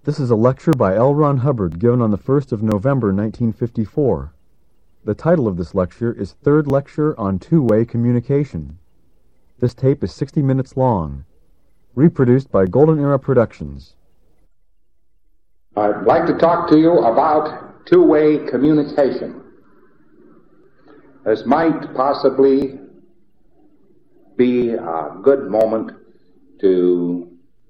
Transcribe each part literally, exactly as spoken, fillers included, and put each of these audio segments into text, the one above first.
This is a lecture by L. Ron Hubbard given on the first of November nineteen fifty-four. The title of this lecture is Third Lecture on Two-Way Communication. This tape is sixty minutes long. Reproduced by Golden Era Productions. I'd like to talk to you about two-way communication. This might possibly be a good moment to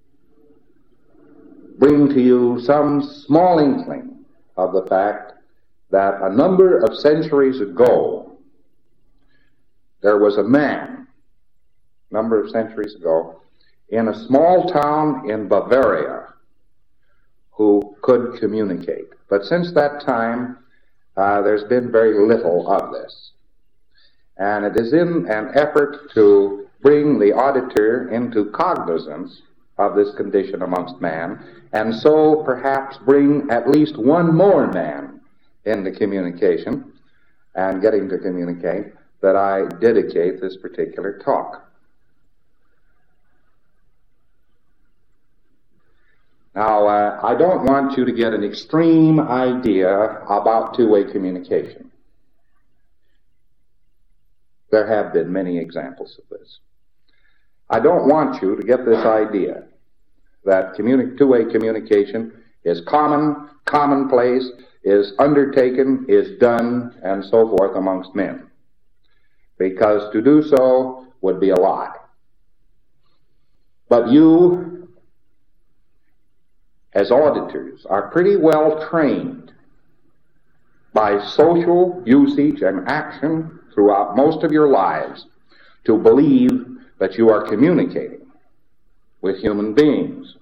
bring to you some small inkling of the fact that a number of centuries ago there was a man, a number of centuries ago, in a small town in Bavaria who could communicate. But since that time, uh, there's been very little of this. And it is in an effort to bring the auditor into cognizance of this condition amongst man, and so perhaps bring at least one more man into communication and getting to communicate, that I dedicate this particular talk. Now, uh, I don't want you to get an extreme idea about two-way communication. There have been many examples of this. I don't want you to get this idea that communi- two-way communication is common, commonplace, is undertaken, is done, and so forth amongst men. Because to do so would be a lie. But you, as auditors, are pretty well trained by social usage and action throughout most of your lives to believe that you are communicating with human beings.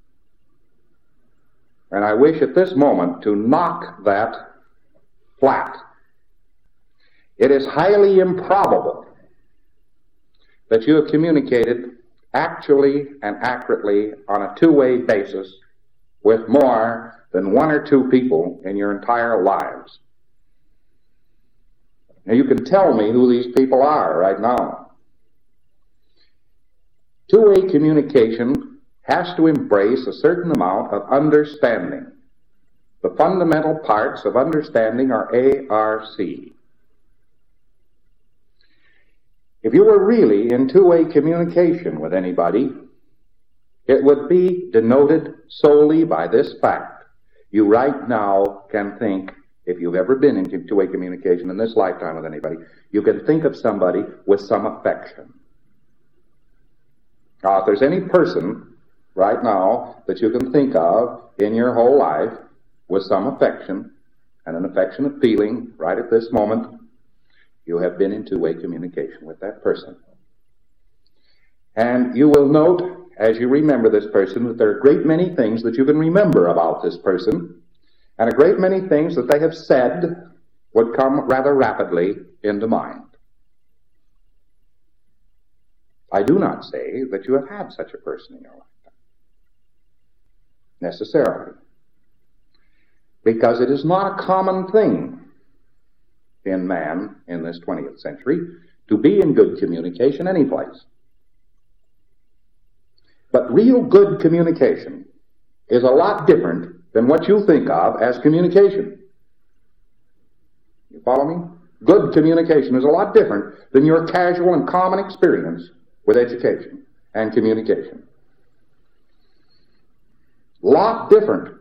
And I wish at this moment to knock that flat. It is highly improbable that you have communicated actually and accurately on a two-way basis with more than one or two people in your entire lives. Now you can tell me who these people are right now. Two-way communication has to embrace a certain amount of understanding. The fundamental parts of understanding are A R C. If you were really in two-way communication with anybody, it would be denoted solely by this fact. You right now can think, if you've ever been in two-way communication in this lifetime with anybody, you can think of somebody with some affection. Now, if there's any person right now that you can think of in your whole life with some affection and an affectionate feeling right at this moment, you have been in two-way communication with that person. And you will note, as you remember this person, that there are a great many things that you can remember about this person, and a great many things that they have said would come rather rapidly into mind. I do not say that you have had such a person in your lifetime, necessarily, because it is not a common thing in man in this twentieth century to be in good communication any place. But real good communication is a lot different than what you think of as communication. You follow me? Good communication is a lot different than your casual and common experience with education and communication. Lot different.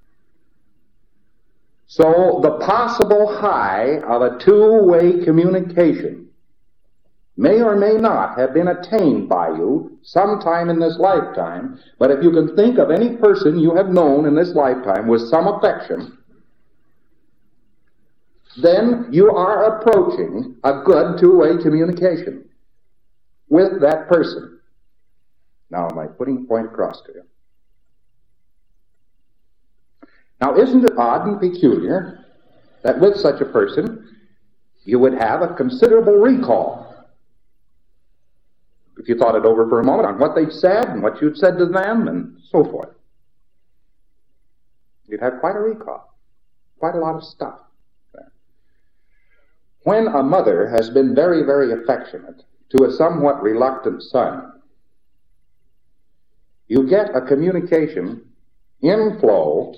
So the possible high of a two-way communication may or may not have been attained by you sometime in this lifetime, but if you can think of any person you have known in this lifetime with some affection, then you are approaching a good two-way communication with that person. Now, am I putting the point across to you? Now, isn't it odd and peculiar that with such a person you would have a considerable recall? If you thought it over for a moment on what they said and what you'd said to them and so forth, you'd have quite a recall, quite a lot of stuff there. When a mother has been very, very affectionate to a somewhat reluctant son, you get a communication inflow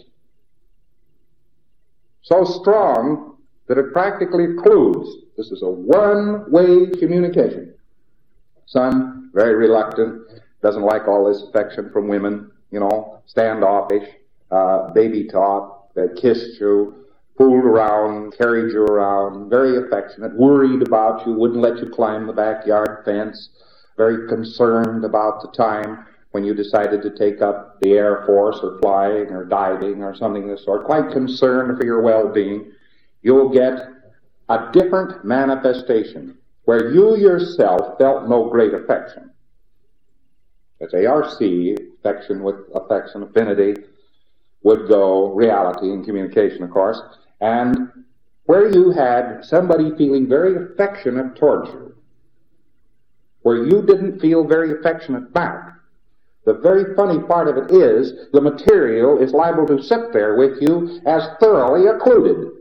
so strong that it practically occludes. This is a one-way communication. Son, very reluctant, doesn't like all this affection from women, you know, standoffish, uh, baby talk, that kissed you, fooled around, carried you around, very affectionate, worried about you, wouldn't let you climb the backyard fence, very concerned about the time when you decided to take up the Air Force or flying or diving or something of the sort, quite concerned for your well-being. You'll get a different manifestation where you yourself felt no great affection. As A R C, affection with affection, affinity, would go, reality and communication, of course, and where you had somebody feeling very affectionate towards you, where you didn't feel very affectionate back. The very funny part of it is the material is liable to sit there with you as thoroughly occluded,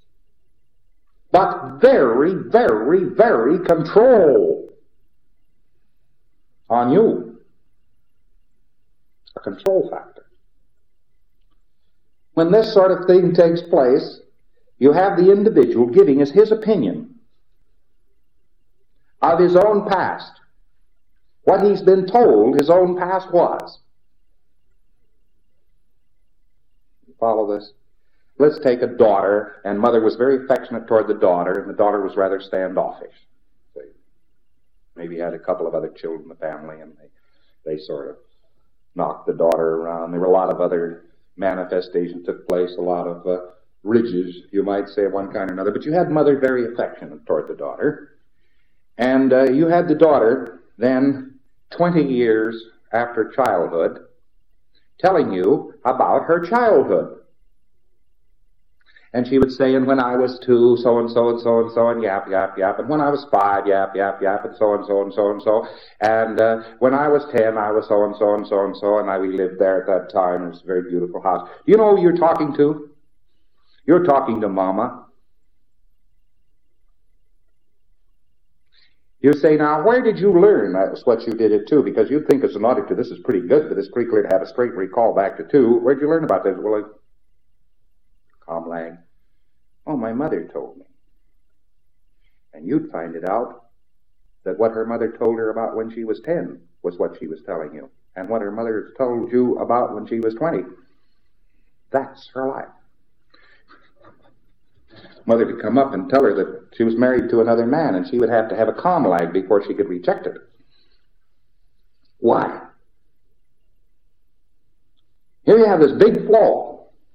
but very, very, very control on you. A control factor. When this sort of thing takes place, you have the individual giving us his opinion of his own past. What he's been told his own past was. You follow this? Let's take a daughter, and mother was very affectionate toward the daughter, and the daughter was rather standoffish. They maybe had a couple of other children in the family, and they, they sort of knocked the daughter around. There were a lot of other manifestations took place, a lot of uh, ridges, you might say, of one kind or another. But you had mother very affectionate toward the daughter, and uh, you had the daughter then twenty years after childhood telling you about her childhood. And she would say, and when I was two, so and so and so and so, and yap, yap, yap. And when I was five, yap, yap, yap, and so and so and so and so. And uh, when I was ten, I was so and so and so and so, and I we lived there at that time. It was a very beautiful house. Do you know who you're talking to? You're talking to Mama. You say, now, where did you learn? That's what you did it too, because you'd think as an auditor, this is pretty good for this creature to have a straight recall back to two. Where'd you learn about this? Well, I... Comlag. Oh, my mother told me. And you'd find it out that what her mother told her about when she was ten was what she was telling you. And what her mother told you about when she was twenty. That's her life. Mother would come up and tell her that she was married to another man, and she would have to have a comlag before she could reject it. Why? Here you have this big flaw.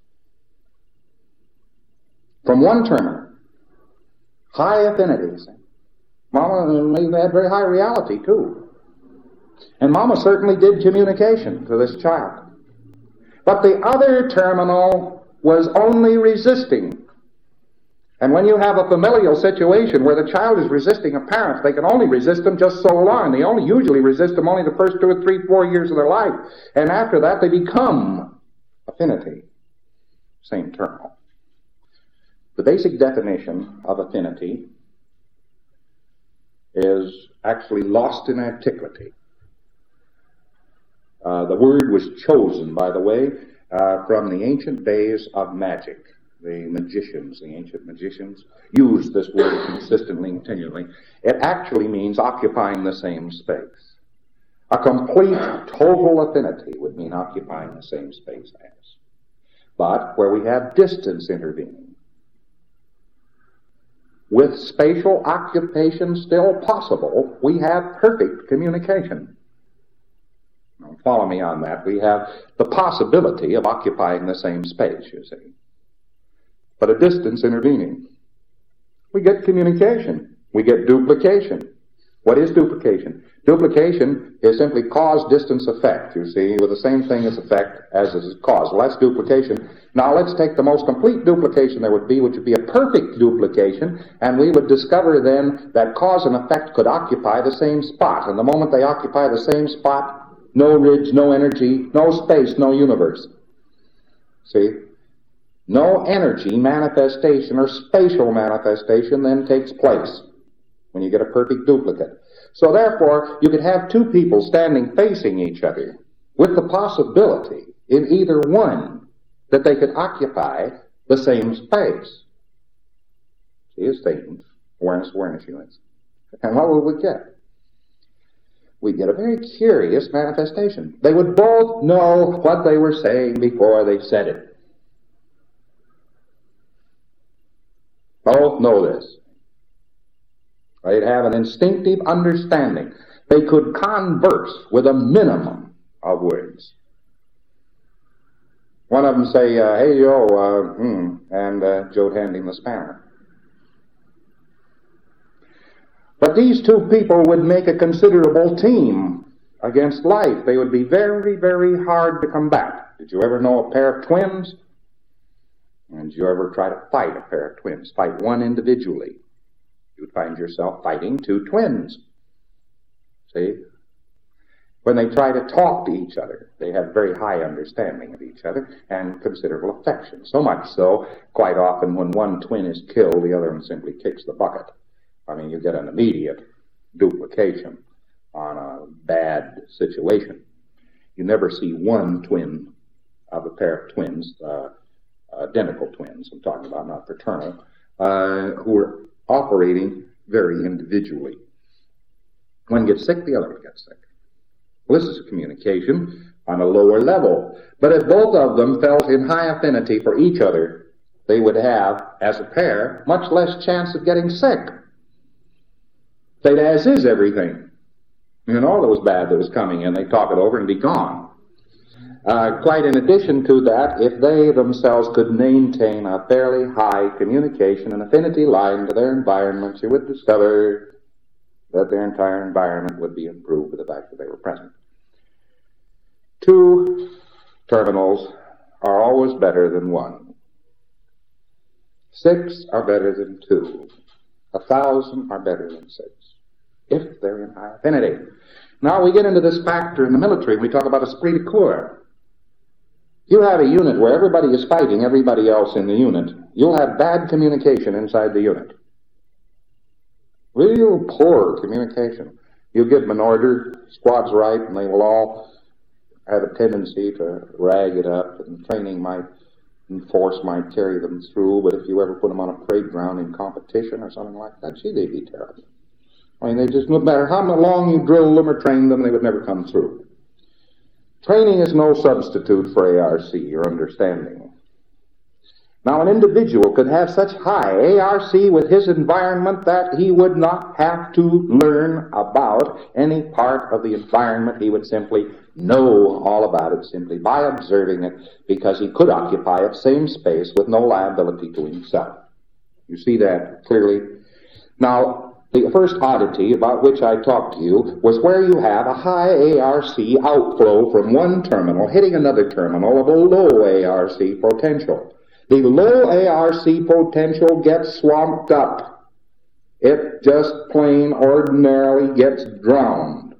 From one terminal, high affinity. Mama had very high reality, too. And Mama certainly did communication to this child. But the other terminal was only resisting. And when you have a familial situation where the child is resisting a parent, they can only resist them just so long. They only usually resist them only the first two or three, four years of their life. And after that, they become affinity. Same terminal. The basic definition of affinity is actually lost in antiquity. Uh, the word was chosen, by the way, uh, from the ancient days of magic. The magicians, the ancient magicians, used this word consistently and continually. It actually means occupying the same space. A complete, total affinity would mean occupying the same space as. But where we have distance intervening, with spatial occupation still possible, we have perfect communication. Now, follow me on that. We have the possibility of occupying the same space, you see. But a distance intervening. We get communication. We get duplication. What is duplication? Duplication is simply cause-distance effect, you see, with the same thing as effect as is cause. Well, that's duplication. Now let's take the most complete duplication there would be, which would be a perfect duplication, and we would discover then that cause and effect could occupy the same spot. And the moment they occupy the same spot, no ridge, no energy, no space, no universe. See? No energy manifestation or spatial manifestation then takes place when you get a perfect duplicate. So therefore, you could have two people standing facing each other with the possibility in either one that they could occupy the same space. See, as things, awareness, awareness units. And what would we get? We get a very curious manifestation. They would both know what they were saying before they said it. Both know this. They'd have an instinctive understanding. They could converse with a minimum of words. One of them say, uh, hey, Joe, uh, hmm, and uh, Joe'd hand him the spanner. But these two people would make a considerable team against life. They would be very, very hard to combat. Did you ever know a pair of twins? And did you ever try to fight a pair of twins? Fight one individually. You'd find yourself fighting two twins. See? When they try to talk to each other, they have very high understanding of each other and considerable affection. So much so, quite often when one twin is killed, the other one simply kicks the bucket. I mean, you get an immediate duplication on a bad situation. You never see one twin of a pair of twins, uh, identical twins, I'm talking about, not fraternal, uh, who are operating very individually. One gets sick, the other one gets sick. Well, this is a communication on a lower level. But if both of them felt in high affinity for each other, they would have, as a pair, much less chance of getting sick. They'd as is everything. You know, that was bad that was coming in. They'd talk it over and be gone. Uh, quite in addition to that, if they themselves could maintain a fairly high communication and affinity line to their environment, you would discover that their entire environment would be improved with the fact that they were present. Two terminals are always better than one. Six are better than two. A thousand are better than six, if they're in high affinity. Now we get into this factor in the military. We talk about esprit de corps. You have a unit where everybody is fighting everybody else in the unit. You'll have bad communication inside the unit. Real poor communication. You give them an order, squad's right, and they will all have a tendency to rag it up, and training might and force might carry them through, but if you ever put them on a parade ground in competition or something like that, gee, they'd be terrible. I mean, they just, no matter how long you drill them or train them, they would never come through. Training is no substitute for A R C, or understanding. Now, an individual could have such high A R C with his environment that he would not have to learn about any part of the environment. He would simply know all about it simply by observing it, because he could occupy the same space with no liability to himself. You see that clearly? Now, the first oddity about which I talked to you was where you have a high A R C outflow from one terminal hitting another terminal of a low A R C potential. The low A R C potential gets swamped up. It just plain ordinarily gets drowned.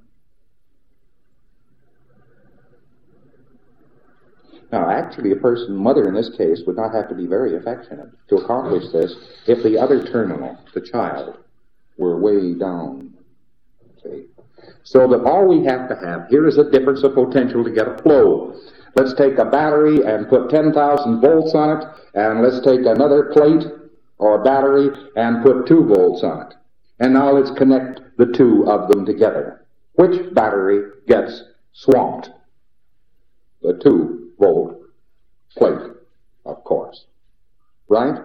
Now, actually, a person, mother in this case, would not have to be very affectionate to accomplish this if the other terminal, the child, were way down. See? So that all we have to have here is a difference of potential to get a flow. Let's take a battery and put ten thousand volts on it, and let's take another plate or battery and put two volts on it. And now let's connect the two of them together. Which battery gets swamped? The two volt plate, of course. Right?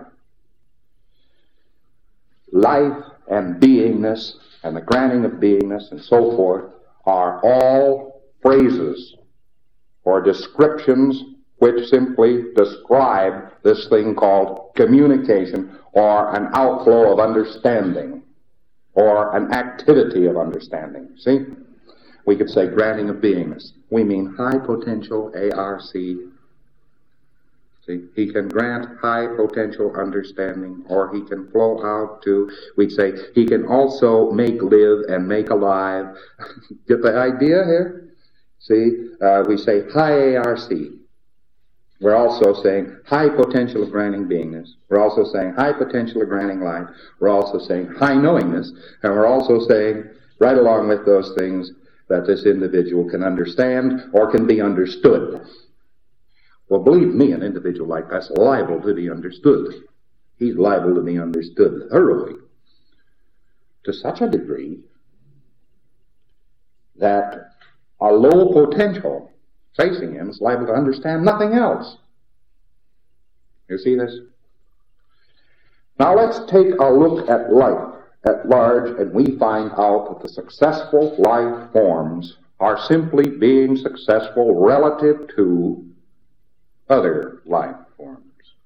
Life and beingness and the granting of beingness and so forth are all phrases or descriptions which simply describe this thing called communication, or an outflow of understanding, or an activity of understanding. See? We could say granting of beingness. We mean high potential A R C. See? He can grant high potential understanding, or he can flow out to, we'd say, he can also make live and make alive. Get the idea here? See, uh, we say high A R C. We're also saying high potential of granting beingness. We're also saying high potential of granting life. We're also saying high knowingness. And we're also saying, right along with those things, that this individual can understand or can be understood. Well, believe me, an individual like that's liable to be understood. He's liable to be understood thoroughly to such a degree that a low potential facing him is liable to understand nothing else. You see this? Now let's take a look at life at large, and we find out that the successful life forms are simply being successful relative to other life forms.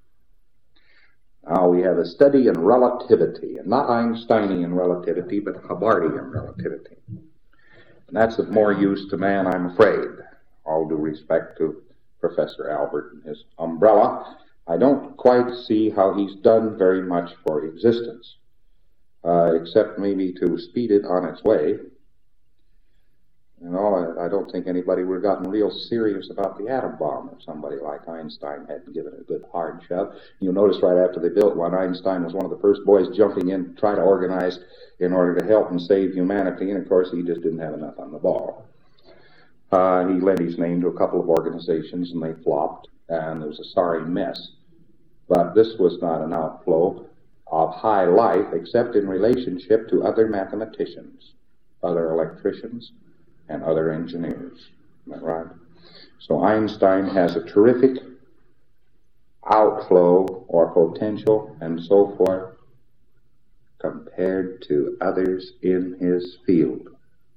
Now we have a study in relativity, and not Einsteinian relativity, but Hubbardian relativity. And that's of more use to man, I'm afraid. All due respect to Professor Albert and his umbrella, I don't quite see how he's done very much for existence, uh, except maybe to speed it on its way. You know, I, I don't think anybody would have gotten real serious about the atom bomb if somebody like Einstein hadn't given it a good hard shove. You'll notice right after they built one, Einstein was one of the first boys jumping in to try to organize in order to help and save humanity, and of course he just didn't have enough on the ball. Uh, he lent his name to a couple of organizations, and they flopped, and it was a sorry mess. But this was not an outflow of high life except in relationship to other mathematicians, other electricians, and other engineers. Isn't that right? So Einstein has a terrific outflow or potential and so forth compared to others in his field.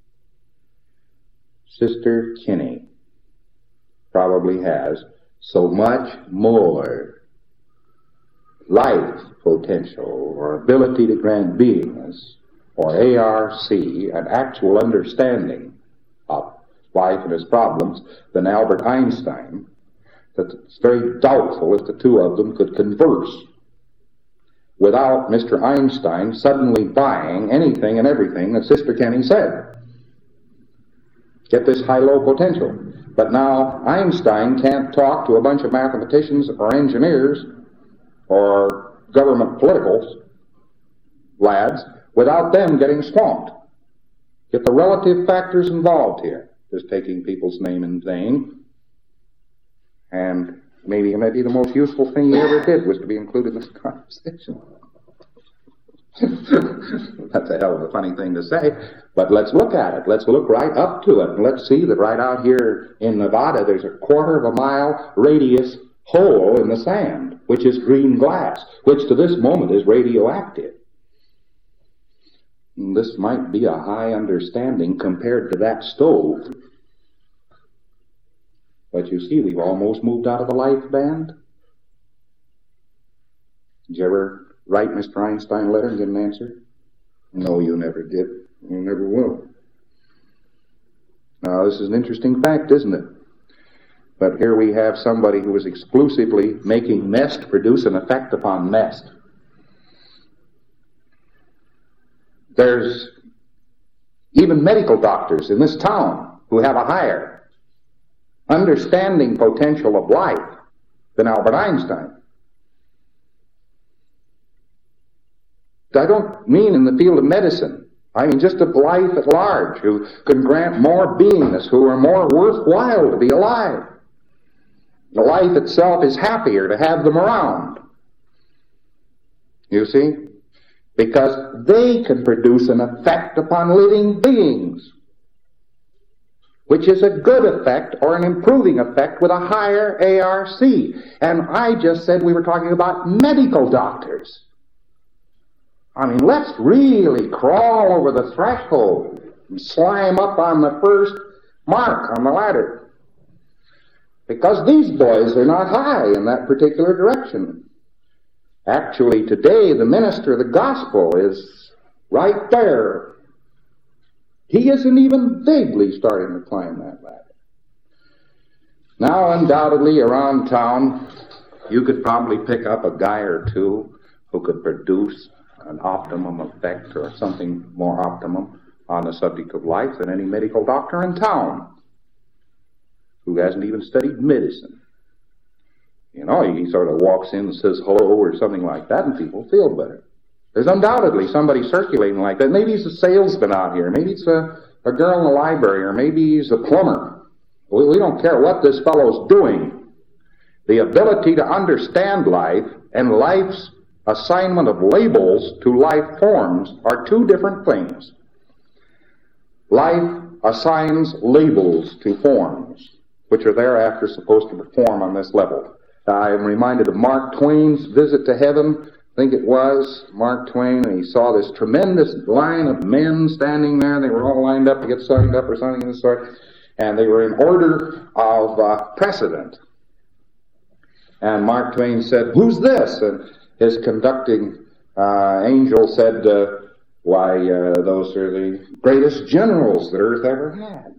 Sister Kinney probably has so much more life potential or ability to grant beingness or A R C, an actual understanding of life and its problems, than Albert Einstein, that it's very doubtful if the two of them could converse without Mister Einstein suddenly buying anything and everything that Sister Kinney said. Get this high-low potential. But now Einstein can't talk to a bunch of mathematicians or engineers or government politicals lads without them getting swamped. Get the relative factors involved here. Just taking people's name in vain. And maybe maybe the most useful thing he ever did was to be included in this conversation. That's a hell of a funny thing to say, but let's look at it. Let's look right up to it, and let's see that right out here in Nevada there's a quarter of a mile radius hole in the sand, which is green glass, which to this moment is radioactive. And this might be a high understanding compared to that stove. But you see, we've almost moved out of the life band. Did you ever write Mister Einstein a letter and get an answer? No, you never did. You never will. Now, this is an interesting fact, isn't it? But here we have somebody who was exclusively making nest produce an effect upon nest. There's even medical doctors in this town who have a higher understanding potential of life than Albert Einstein. I don't mean in the field of medicine. I mean just of life at large, who can grant more beingness, who are more worthwhile to be alive. The life itself is happier to have them around. You see? Because they can produce an effect upon living beings, which is a good effect or an improving effect with a higher A R C. And I just said we were talking about medical doctors. I mean, let's really crawl over the threshold and slime up on the first mark on the ladder. Because these boys are not high in that particular direction. Actually, today, the minister of the gospel is right there. He isn't even vaguely starting to climb that ladder. Now, undoubtedly, around town, you could probably pick up a guy or two who could produce an optimum effect or something more optimum on the subject of life than any medical doctor in town who hasn't even studied medicine. You know, he sort of walks in and says hello or something like that, and people feel better. There's undoubtedly somebody circulating like that. Maybe he's a salesman out here. Maybe it's a, a girl in the library, or maybe he's a plumber. We, we don't care what this fellow's doing. The ability to understand life and life's assignment of labels to life forms are two different things. Life assigns labels to forms, which are thereafter supposed to perform on this level. I am reminded of Mark Twain's visit to heaven. I think it was Mark Twain, and he saw this tremendous line of men standing there. They were all lined up to get signed up or something of the sort, and they were in order of uh, precedent. And Mark Twain said, "Who's this?" And his conducting uh, angel said, uh, why, uh, those are the greatest generals that Earth ever had.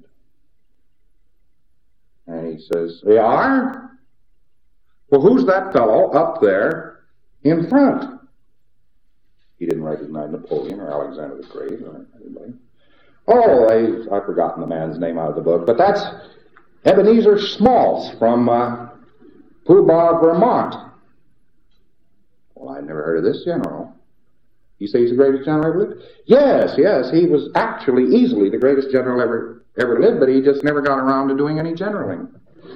And he says, "They are? Well, who's that fellow up there in front?" He didn't recognize Napoleon or Alexander the Great or anybody. Oh, I, I've forgotten the man's name out of the book, but that's Ebenezer Smalls from uh, Pooh Bah, Vermont. Well, I've never heard of this general. You say he's the greatest general ever lived? Yes, yes, he was actually easily the greatest general ever ever lived, but he just never got around to doing any generaling.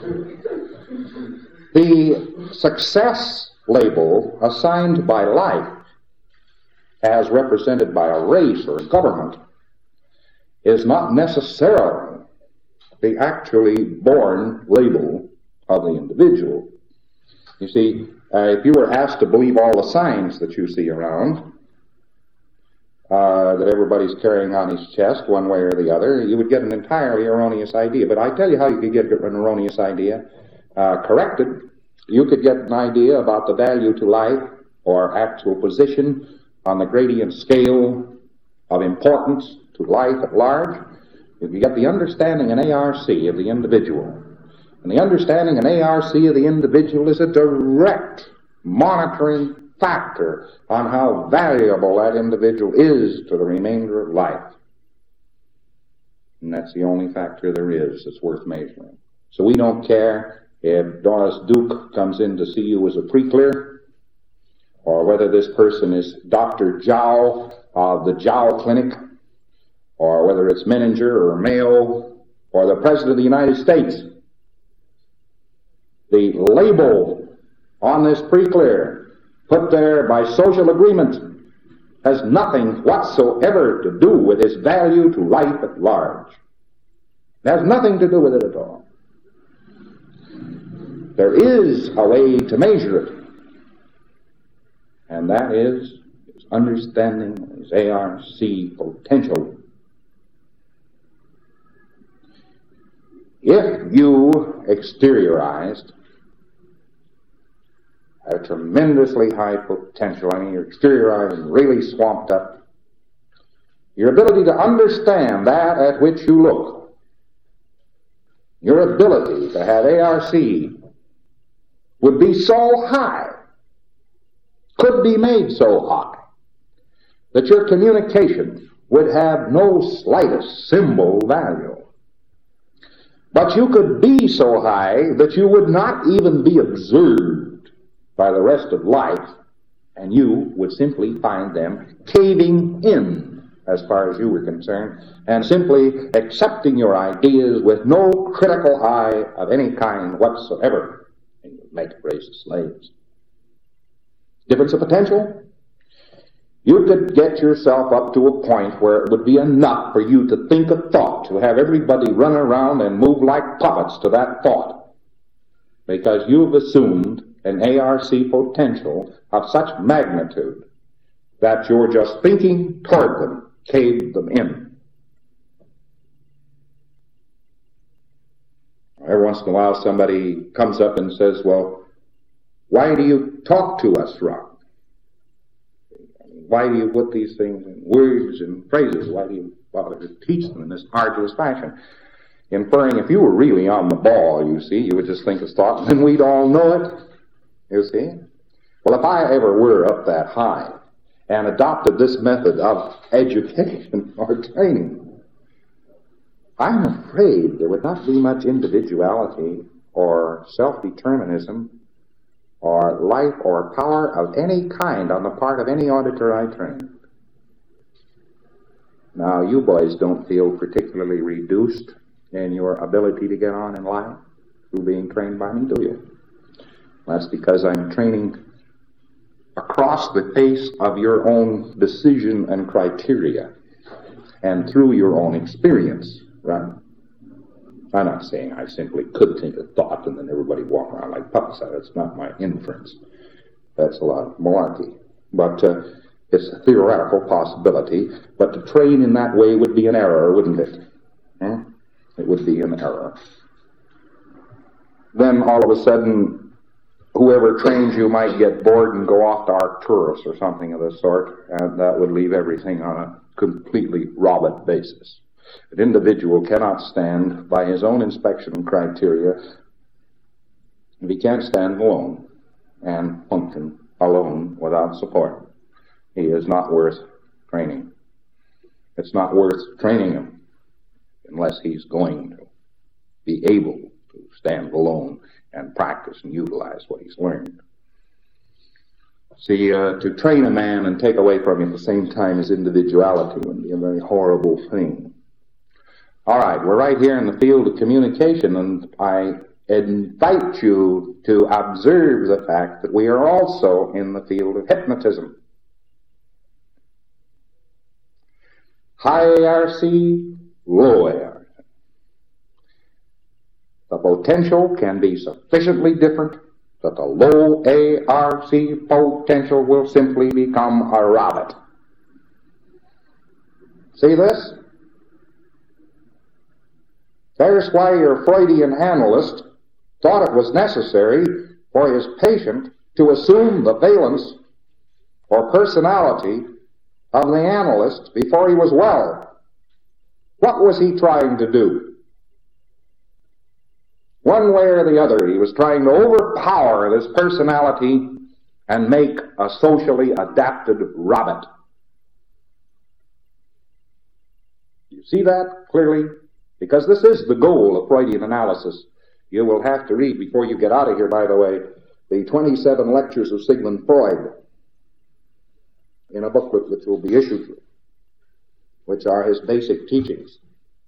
The success label assigned by life, as represented by a race or a government, is not necessarily the actually born label of the individual. You see, uh, if you were asked to believe all the signs that you see around, uh, that everybody's carrying on his chest one way or the other, you would get an entirely erroneous idea. But I tell you how you could get an erroneous idea uh, corrected. You could get an idea about the value to life or actual position on the gradient scale of importance to life at large. If you get the understanding in A R C of the individual, and the understanding in A R C of the individual is a direct monitoring factor on how valuable that individual is to the remainder of life. And that's the only factor there is that's worth measuring. So we don't care if Doris Duke comes in to see you as a pre-clear, or whether this person is Doctor Jow of the Jow Clinic, or whether it's Menninger or Mayo, or the President of the United States. The label on this pre-clear, put there by social agreement, has nothing whatsoever to do with its value to life at large. It has nothing to do with it at all. There is a way to measure it, and that is its understanding, its A R C potential. If you exteriorized a tremendously high potential, I mean you're exteriorized and really swamped up, your ability to understand that at which you look, your ability to have A R C would be so high, could be made so high, that your communication would have no slightest symbol value. But you could be so high that you would not even be observed by the rest of life, and you would simply find them caving in as far as you were concerned, and simply accepting your ideas with no critical eye of any kind whatsoever. And you would make a race of slaves. Difference of potential? You could get yourself up to a point where it would be enough for you to think a thought, to have everybody run around and move like puppets to that thought, because you've assumed an A R C potential of such magnitude that you're just thinking toward them, caved them in. Every once in a while somebody comes up and says, "Well, why do you talk to us, Ron? Why do you put these things in words and phrases? Why do you bother to teach them in this arduous fashion?" Inferring if you were really on the ball, you see, you would just think of thought, and then we'd all know it, you see. Well, if I ever were up that high and adopted this method of education or training, I'm afraid there would not be much individuality or self-determinism or life or power of any kind on the part of any auditor I train. Now, you boys don't feel particularly reduced in your ability to get on in life through being trained by me, do you? That's because I'm training across the pace of your own decision and criteria and through your own experience, right? I'm not saying I simply could think a thought and then everybody walk around like pups. That's not my inference. That's a lot of malarkey. But uh, it's a theoretical possibility. But to train in that way would be an error, wouldn't it? Hmm? It would be an error. Then all of a sudden, whoever trains you might get bored and go off to Arcturus or something of the sort, and that would leave everything on a completely robot basis. An individual cannot stand by his own inspection and criteria if he can't stand alone and function alone without support. He is not worth training. It's not worth training him unless he's going to be able to stand alone and practice and utilize what he's learned. See, uh, to train a man and take away from him at the same time his individuality would be a very horrible thing. All right, we're right here in the field of communication, and I invite you to observe the fact that we are also in the field of hypnotism. High A R C, low A R C. The potential can be sufficiently different that the low A R C potential will simply become a rabbit. See this? There's why your Freudian analyst thought it was necessary for his patient to assume the valence or personality of the analyst before he was well. What was he trying to do? One way or the other, he was trying to overpower this personality and make a socially adapted rabbit. You see that clearly? Because this is the goal of Freudian analysis. You will have to read, before you get out of here, by the way, the twenty-seven lectures of Sigmund Freud in a booklet which will be issued, which are his basic teachings.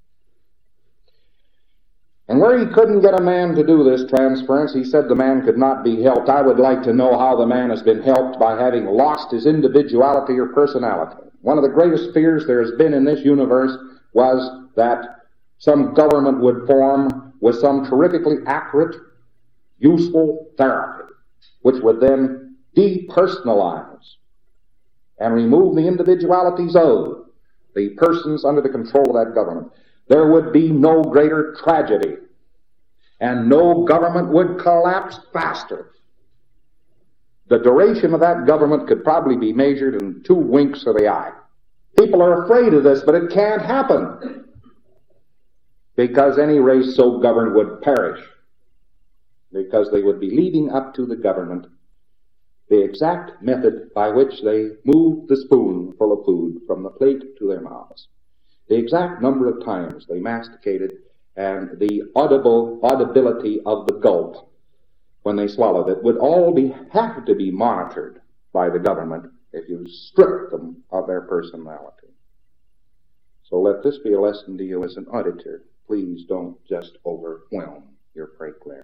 And where he couldn't get a man to do this transference, he said the man could not be helped. I would like to know how the man has been helped by having lost his individuality or personality. One of the greatest fears there has been in this universe was that some government would form with some terrifically accurate, useful therapy, which would then depersonalize and remove the individualities of the persons under the control of that government. There would be no greater tragedy, and no government would collapse faster. The duration of that government could probably be measured in two winks of the eye. People are afraid of this, but it can't happen, because any race so governed would perish, because they would be leaving up to the government the exact method by which they moved the spoon full of food from the plate to their mouths, the exact number of times they masticated, and the audible audibility of the gulp when they swallowed it would all be have to be monitored by the government if you strip them of their personality. So let this be a lesson to you as an auditor. Please don't just overwhelm your preclair.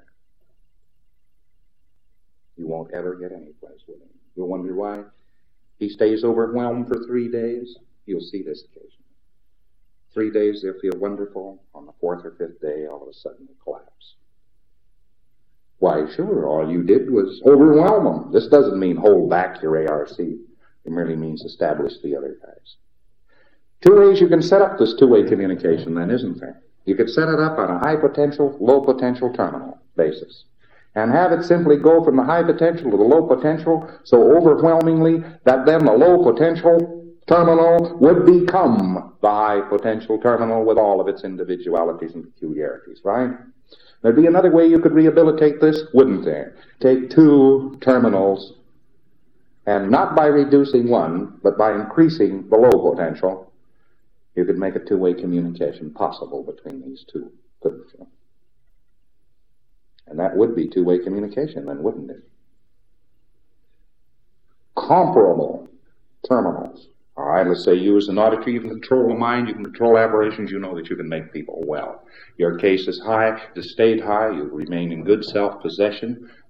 You won't ever get any place with him. You'll wonder why he stays overwhelmed for three days. You'll see this occasionally. Three days they'll feel wonderful. On the fourth or fifth day, all of a sudden they'll collapse. Why, sure, all you did was overwhelm them. This doesn't mean hold back your A R C. It merely means establish the other guys. Two ways you can set up this two-way communication then, isn't there? You could set it up on a high potential, low potential terminal basis, and have it simply go from the high potential to the low potential so overwhelmingly that then the low potential terminal would become the high potential terminal with all of its individualities and peculiarities, right? There'd be another way you could rehabilitate this, wouldn't there? Take two terminals, and not by reducing one, but by increasing the low potential, you could make a two-way communication possible between these two, couldn't you? And that would be two-way communication then, wouldn't it? Comparable terminals. All right, let's say you as an auditor, you can control the mind, you can control aberrations, you know that you can make people well. Your case is high, the state high, you remain in good self-possession,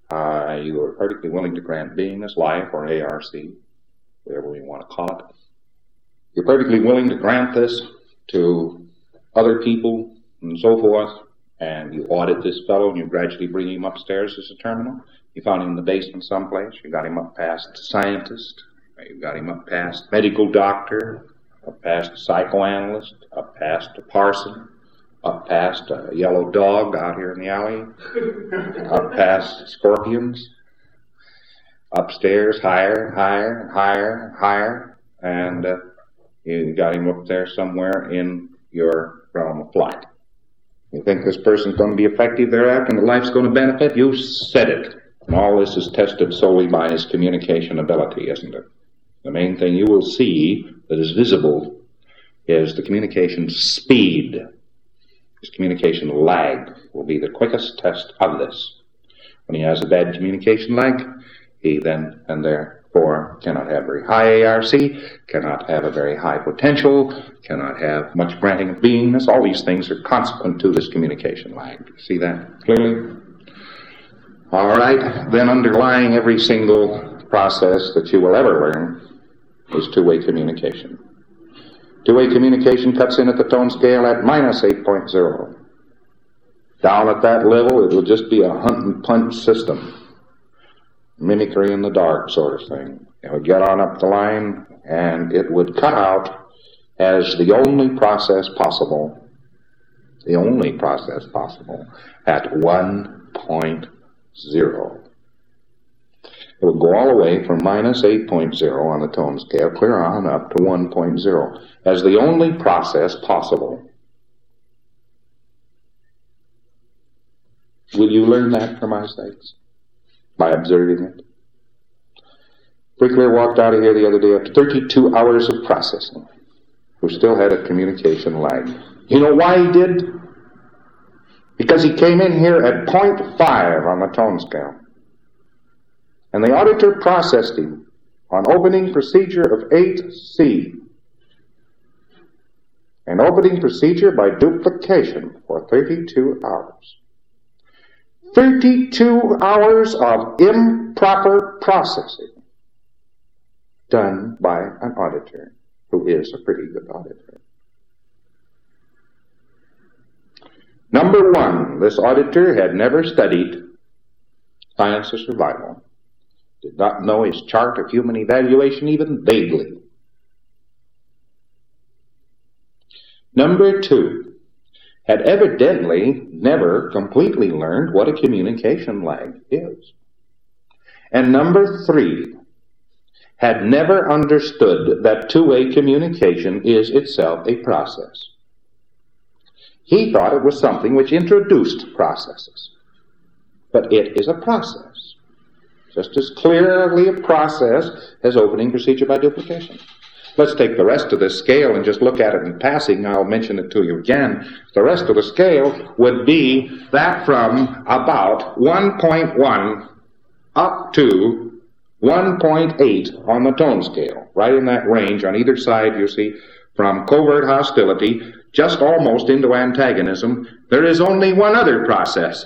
Uh, you are perfectly willing to grant beingness, life, or A R C, whatever we want to call it. You're perfectly willing to grant this to other people and so forth, and you audit this fellow and you gradually bring him upstairs as a terminal. You found him in the basement someplace. You got him up past scientist. You got him up past medical doctor, up past psychoanalyst, up past a parson, up past a yellow dog out here in the alley, up past scorpions, upstairs, higher, higher, higher, higher, and uh, you got him up there somewhere in your realm of flight. You think this person's going to be effective thereafter and the life's going to benefit? You said it. And all this is tested solely by his communication ability, isn't it? The main thing you will see that is visible is the communication speed. His communication lag will be the quickest test of this. When he has a bad communication lag, he then and therefore cannot have very high A R C, cannot have a very high potential, cannot have much granting of beingness. All these things are consequent to this communication lag. Do you see that clearly? All right, then underlying every single process that you will ever learn is two-way communication. Two-way communication cuts in at the tone scale at minus eight point zero. Down at that level, it will just be a hunt and punch system. Mimicry in the dark sort of thing. It would get on up the line, and it would cut out as the only process possible, the only process possible, at one point zero. It will go all the way from minus eight point zero on the tone scale, clear on up to one point zero, as the only process possible. Will you learn that for my sakes? By observing it? Bricklayer walked out of here the other day after thirty-two hours of processing, who still had a communication lag. You know why he did? Because he came in here at point five on the tone scale. And the auditor processed him on opening procedure of eight C. An opening procedure by duplication for thirty-two hours. thirty-two hours of improper processing done by an auditor who is a pretty good auditor. Number one, this auditor had never studied science of survival, did not know his chart of human evaluation even vaguely. Number two, had evidently never completely learned what a communication lag is. And number three, had never understood that two-way communication is itself a process. He thought it was something which introduced processes. But it is a process. Just as clearly a process as opening procedure by duplication. Let's take the rest of this scale and just look at it in passing. I'll mention it to you again. The rest of the scale would be that from about one point one up to one point eight on the tone scale. Right in that range on either side, you see, from covert hostility just almost into antagonism. There is only one other process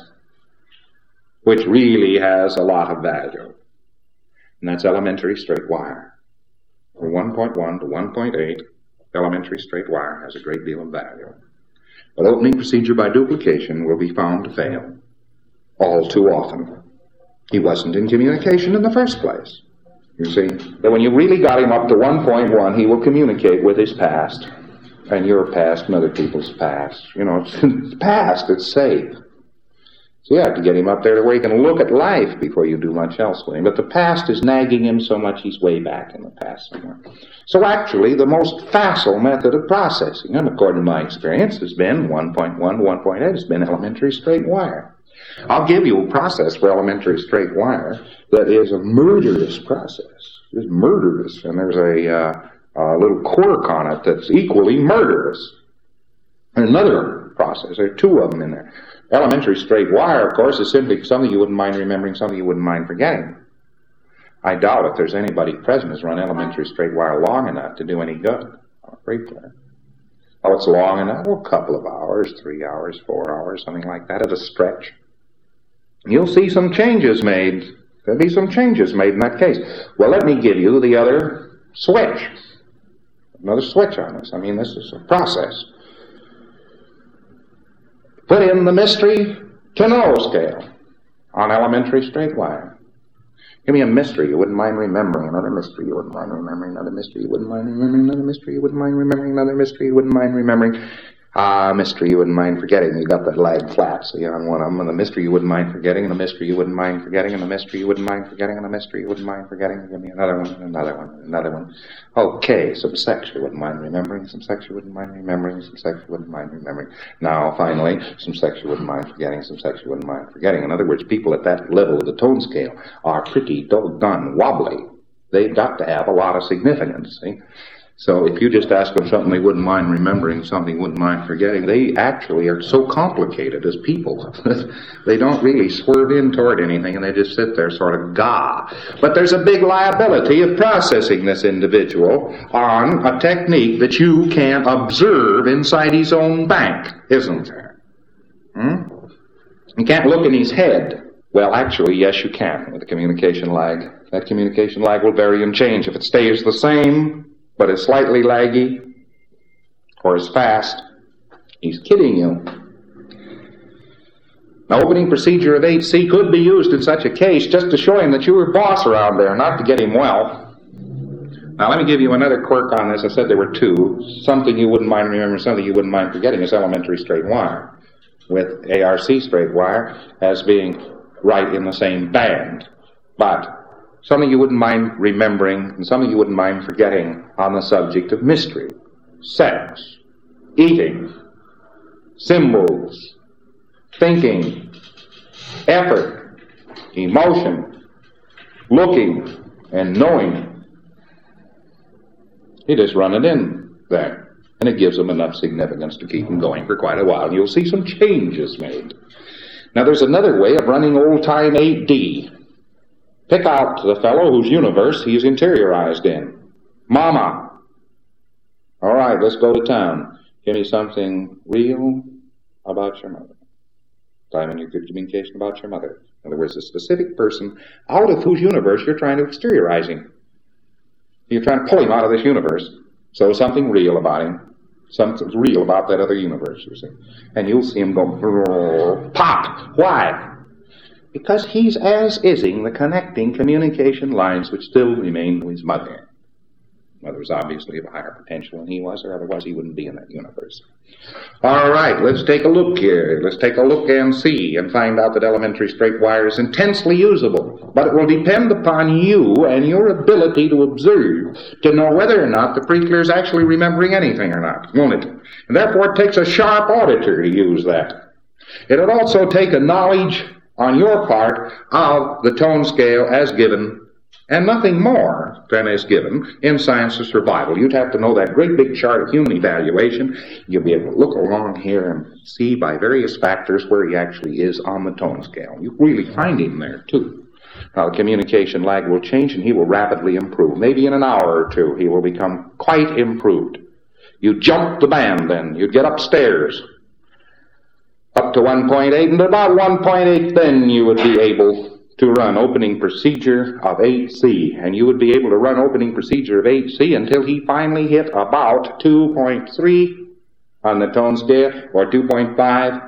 which really has a lot of value. And that's elementary straight wire. From one point one to one point eight, elementary straight wire has a great deal of value. But opening procedure by duplication will be found to fail all too often. He wasn't in communication in the first place. You see, that when you really got him up to one point one, he will communicate with his past, and your past and other people's past. You know, it's, it's past, it's safe. So you have to get him up there to where he can look at life before you do much else with him. But the past is nagging him so much he's way back in the past somewhere. So actually, the most facile method of processing, and according to my experience, has been one point one to one point eight, has been elementary straight wire. I'll give you a process for elementary straight wire that is a murderous process. It's murderous, and there's a, uh, a little quirk on it that's equally murderous. And another process, there are two of them in there. Elementary straight wire, of course, is simply something you wouldn't mind remembering, something you wouldn't mind forgetting. I doubt if there's anybody present who's run elementary straight wire long enough to do any good on a freight player. Oh, it's long enough? Well, a couple of hours, three hours, four hours, something like that at a stretch. you'll see some changes made. There'll be some changes made in that case. Well, let me give you the other switch. Another switch on this. I mean, this is a process. Put in the mystery to know scale on elementary straight wire. Give me a mystery you wouldn't mind remembering. Another mystery you wouldn't mind remembering. Another mystery you wouldn't mind remembering. Another mystery you wouldn't mind remembering. Another mystery you wouldn't mind remembering. Ah, mystery you wouldn't mind forgetting. You got that lag flat, see, on one of them. And the mystery you wouldn't mind forgetting. And the mystery you wouldn't mind forgetting. And the mystery you wouldn't mind forgetting. And the mystery you wouldn't mind forgetting. Give me another one, another one, another one. Okay, some sex you wouldn't mind remembering. Some sex you wouldn't mind remembering. Some sex you wouldn't mind remembering. Now, finally, some sex you wouldn't mind forgetting. Some sex you wouldn't mind forgetting. In other words, people at that level of the tone scale are pretty doggone wobbly. They've got to have a lot of significance, see? So if you just ask them something they wouldn't mind remembering, something they wouldn't mind forgetting, they actually are so complicated as people. They don't really swerve in toward anything, and they just sit there sort of gah. But there's a big liability of processing this individual on a technique that you can't observe inside his own bank, isn't there? Hmm? You can't look in his head. Well, actually, yes, you can with the communication lag. That communication lag will vary and change. If it stays the same, but is slightly laggy, or is fast, he's kidding you. The opening procedure of eight C could be used in such a case just to show him that you were boss around there, not to get him well. Now, let me give you another quirk on this. I said there were two. Something you wouldn't mind remembering, something you wouldn't mind forgetting is elementary straight wire, with A R C straight wire as being right in the same band. But something you wouldn't mind remembering and something you wouldn't mind forgetting on the subject of mystery, sex, eating, symbols, thinking, effort, emotion, looking, and knowing. You just run it in there, and it gives them enough significance to keep them going for quite a while, and you'll see some changes made. Now, there's another way of running old-time eight D. Pick out the fellow whose universe he's interiorized in. Mama. All right, let's go to town. Give me something real about your mother. Time in your good communication about your mother. In other words, a specific person out of whose universe you're trying to exteriorize him. You're trying to pull him out of this universe. So something real about him. Something real about that other universe, you see. And you'll see him go, pop. Why? Because he's as-ising the connecting communication lines which still remain to his mother. Mother was obviously of a higher potential than he was, or otherwise he wouldn't be in that universe. All right, let's take a look here. Let's take a look and see and find out that elementary straight wire is intensely usable. But it will depend upon you and your ability to observe to know whether or not the pre-clear is actually remembering anything or not, won't it? And therefore it takes a sharp auditor to use that. It'll also take a knowledge on your part of the tone scale as given, and nothing more than as given in Science of Survival. You'd have to know that great big chart of human evaluation. You'll be able to look along here and see by various factors where he actually is on the tone scale. You really find him there, too. Now, the communication lag will change, and he will rapidly improve. Maybe in an hour or two, he will become quite improved. You jump the band, then. You'd get upstairs. Up to one point eight, and at about one point eight, then you would be able to run opening procedure of eight C. And you would be able to run opening procedure of eight C until he finally hit about two point three on the tone scale, or two point five.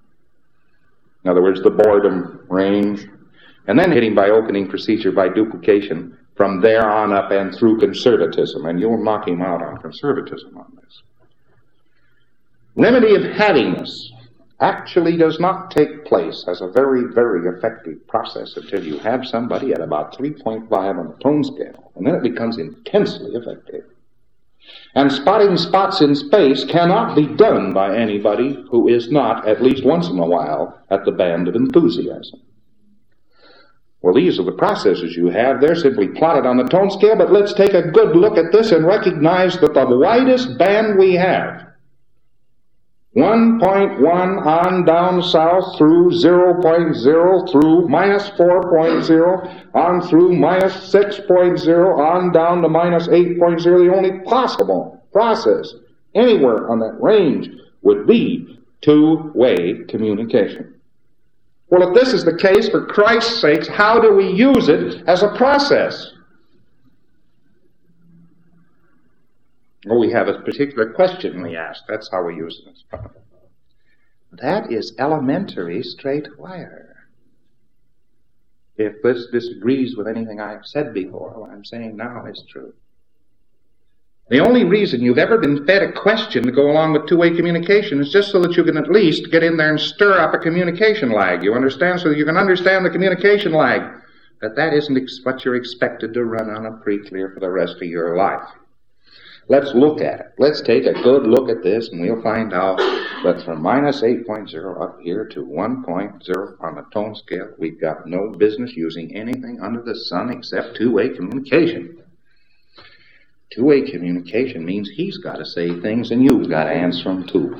In other words, the boredom range. And then hitting by opening procedure by duplication from there on up and through conservatism. And you'll knock him out on conservatism on this. Remedy of havingness actually does not take place as a very, very effective process until you have somebody at about three point five on the tone scale, and then it becomes intensely effective. And spotting spots in space cannot be done by anybody who is not, at least once in a while, at the band of enthusiasm. Well, these are the processes you have. They're simply plotted on the tone scale, but let's take a good look at this and recognize that the widest band we have, one point one on down south through zero point zero through minus four point zero on through minus six point zero on down to minus eight point zero. The only possible process anywhere on that range would be two-way communication. Well, if this is the case, for Christ's sakes, how do we use it as a process? Well, we have a particular question we ask. That's how we use it. That is elementary straight wire. If this disagrees with anything I have said before, what I'm saying now is true. The only reason you've ever been fed a question to go along with two-way communication is just so that you can at least get in there and stir up a communication lag. You understand? So that you can understand the communication lag. That that isn't ex- what you're expected to run on a pre-clear for the rest of your life. Let's look at it. Let's take a good look at this, and we'll find out that from minus eight point zero up here to one point zero on the tone scale, we've got no business using anything under the sun except two-way communication. Two-way communication means he's got to say things and you've got to answer them too.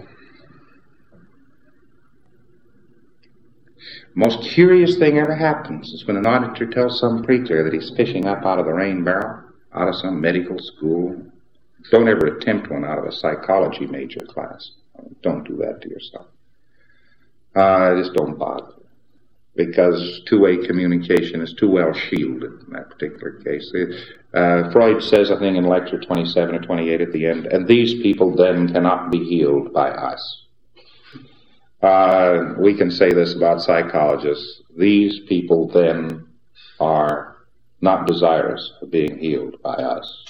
Most curious thing ever happens is when an auditor tells some pre-clear that he's fishing up out of the rain barrel, out of some medical school. Don't ever attempt one out of a psychology major class. Don't do that to yourself. Uh, just don't bother. Because two-way communication is too well shielded in that particular case. Uh, Freud says, I think in lecture twenty-seven or twenty-eight at the end, and these people then cannot be healed by us. Uh, we can say this about psychologists. These people then are not desirous of being healed by us.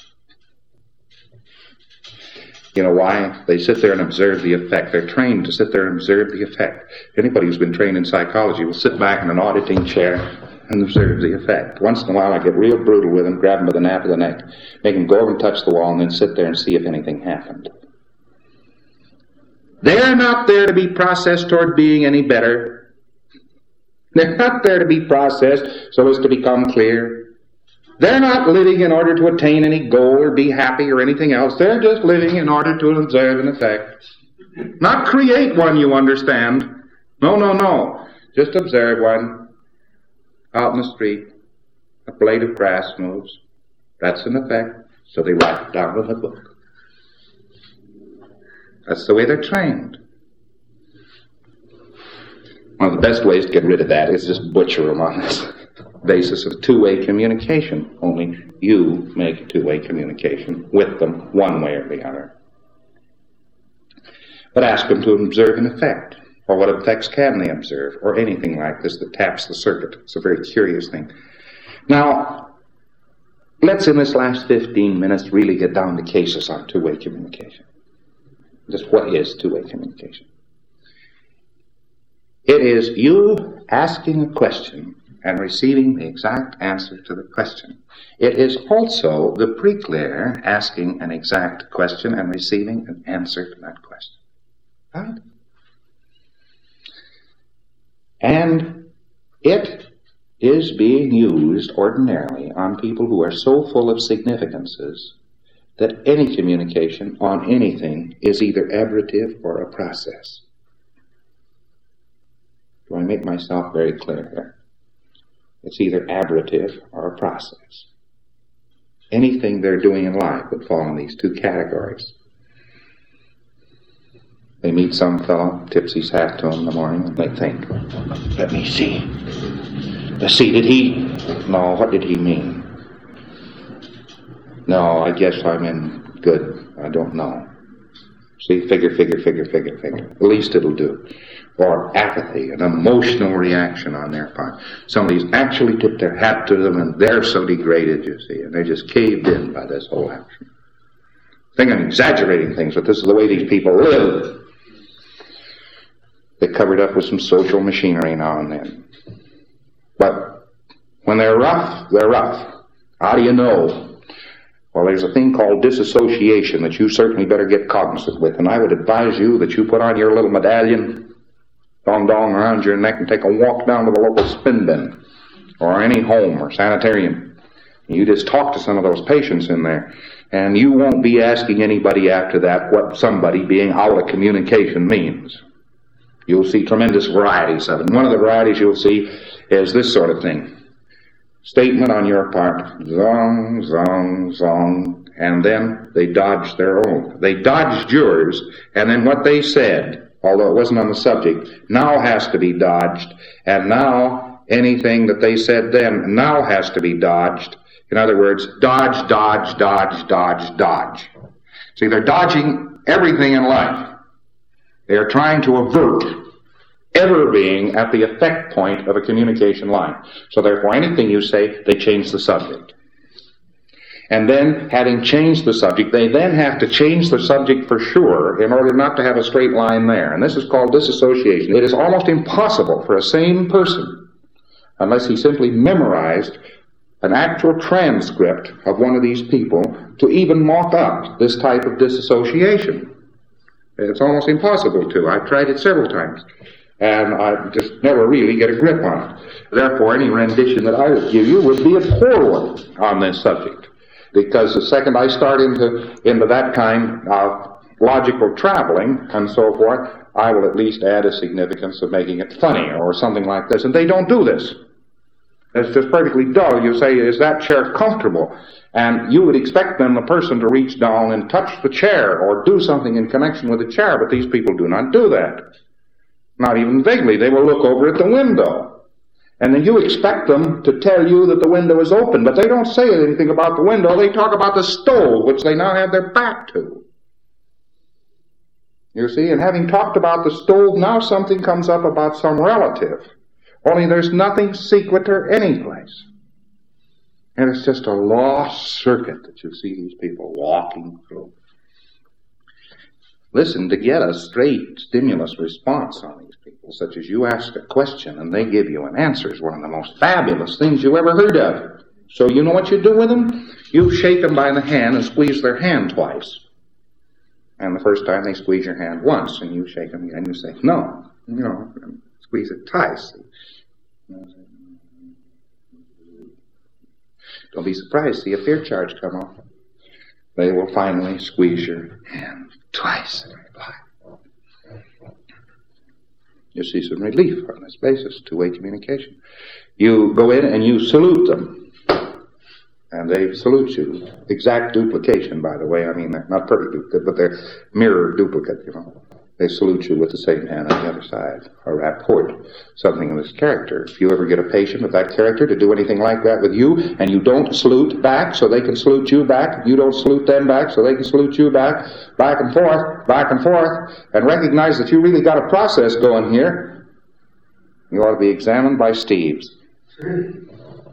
You know why? They sit there and observe the effect. They're trained to sit there and observe the effect. Anybody who's been trained in psychology will sit back in an auditing chair and observe the effect. Once in a while I get real brutal with them, grab them by the nape of the neck, make them go over and touch the wall, and then sit there and see if anything happened. They're not there to be processed toward being any better. They're not there to be processed so as to become clear. They're not living in order to attain any goal or be happy or anything else. They're just living in order to observe an effect. Not create one, you understand. No, no, no. Just observe one. Out in the street, a blade of grass moves. That's an effect. So they write it down in a book. That's the way they're trained. One of the best ways to get rid of that is just butcher them on this basis of two-way communication. Only you make two-way communication with them one way or the other. But ask them to observe an effect. Or what effects can they observe? Or anything like this that taps the circuit. It's a very curious thing. Now, let's in this last fifteen minutes really get down to cases on two-way communication. Just what is two-way communication? It is you asking a question and receiving the exact answer to the question. It is also the pre-clear asking an exact question and receiving an answer to that question. Right? And it is being used ordinarily on people who are so full of significances that any communication on anything is either ablative or a process. Do I make myself very clear here? It's either ablative or a process. Anything they're doing in life would fall in these two categories. They meet some fellow, tips his hat to him in the morning, and they think, let me see. Let's see, did he? No, what did he mean? No, I guess I'm in good. I don't know. See, figure, figure, figure, figure, figure. At least it'll do. Or apathy, an emotional reaction on their part. Somebody's actually tipped their hat to them and they're so degraded, you see, and they're just caved in by this whole action. I think I'm exaggerating things, but this is the way these people live. They cover it up with some social machinery now and then. But when they're rough, they're rough. How do you know? Well, there's a thing called disassociation that you certainly better get cognizant with, and I would advise you that you put on your little medallion, dong-dong around your neck, and take a walk down to the local spin bin, or any home or sanitarium. You just talk to some of those patients in there, and you won't be asking anybody after that what somebody being out of communication means. You'll see tremendous varieties of it. And one of the varieties you'll see is this sort of thing. Statement on your part, zong, zong, zong, and then they dodged their own. They dodged yours, and then what they said although it wasn't on the subject, now has to be dodged, and now anything that they said then now has to be dodged. In other words, dodge, dodge, dodge, dodge, dodge. See, they're dodging everything in life. They are trying to avert ever being at the effect point of a communication line. So therefore, anything you say, they change the subject. And then, having changed the subject, they then have to change the subject for sure in order not to have a straight line there. And this is called disassociation. It is almost impossible for a sane person, unless he simply memorized an actual transcript of one of these people, to even mock up this type of disassociation. It's almost impossible to. I've tried it several times, and I just never really get a grip on it. Therefore, any rendition that I would give you would be a poor one on this subject, because the second I start into, into that kind of logical traveling and so forth, I will at least add a significance of making it funny or something like this. And they don't do this. It's just perfectly dull. You say, is that chair comfortable? And you would expect then the person to reach down and touch the chair or do something in connection with the chair, but these people do not do that. Not even vaguely. They will look over at the window. And then you expect them to tell you that the window is open, but they don't say anything about the window. They talk about the stove, which they now have their back to. You see, and having talked about the stove, now something comes up about some relative. Only there's nothing sequitur anyplace. And it's just a lost circuit that you see these people walking through. Listen, to get a straight stimulus response on these people, such as you ask a question and they give you an answer, is one of the most fabulous things you ever heard of. So you know what you do with them? You shake them by the hand and squeeze their hand twice. And the first time they squeeze your hand once, and you shake them again, you say, no, you know, squeeze it twice. Don't be surprised to see a fear charge come off. They will finally squeeze your hand twice in reply. You see some relief on this basis, two-way communication. You go in and you salute them, and they salute you. Exact duplication, by the way. I mean, they're not perfect duplicate, but they're mirror duplicate, you know. They salute you with the same hand on the other side, a rapport, something of this character. If you ever get a patient of that character to do anything like that with you, and you don't salute back so they can salute you back, you don't salute them back so they can salute you back, back and forth, back and forth, and recognize that you really got a process going here, you ought to be examined by Steves. In